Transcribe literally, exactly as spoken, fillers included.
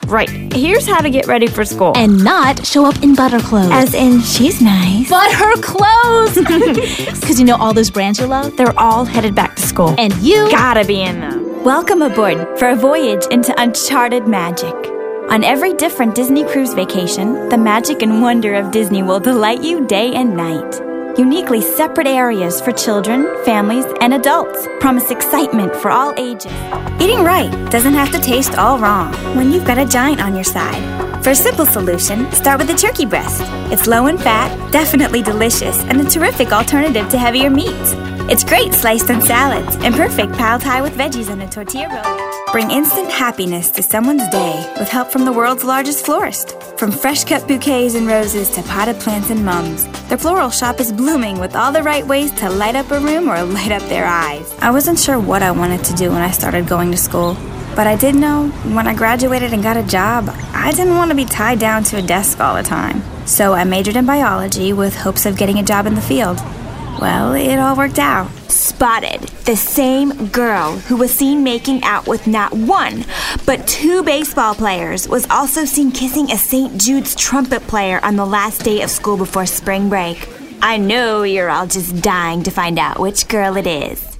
Right. Here's how to get ready for school. And not show up in butter clothes. As in, she's nice. But her clothes! Because you know all those brands you love? They're all headed back to school. And you gotta be in them. Welcome aboard for a voyage into uncharted magic. On every different Disney cruise vacation, the magic and wonder of Disney will delight you day and night. Uniquely separate areas for children, families, and adults promise excitement for all ages. Eating right doesn't have to taste all wrong when you've got a giant on your side. For a simple solution, start with a turkey breast. It's low in fat, definitely delicious, and a terrific alternative to heavier meats. It's great sliced on salads and perfect pal thai with veggies and a tortilla roll. Bring instant happiness to someone's day with help from the world's largest florist. From fresh-cut bouquets and roses to potted plants and mums, their floral shop is blooming with all the right ways to light up a room or light up their eyes. I wasn't sure what I wanted to do when I started going to school, but I did know when I graduated and got a job, I didn't want to be tied down to a desk all the time. So I majored in biology with hopes of getting a job in the field. Well, it all worked out. Spotted, the same girl who was seen making out with not one, but two baseball players, was also seen kissing a Saint Jude's trumpet player on the last day of school before spring break. I know you're all just dying to find out which girl it is.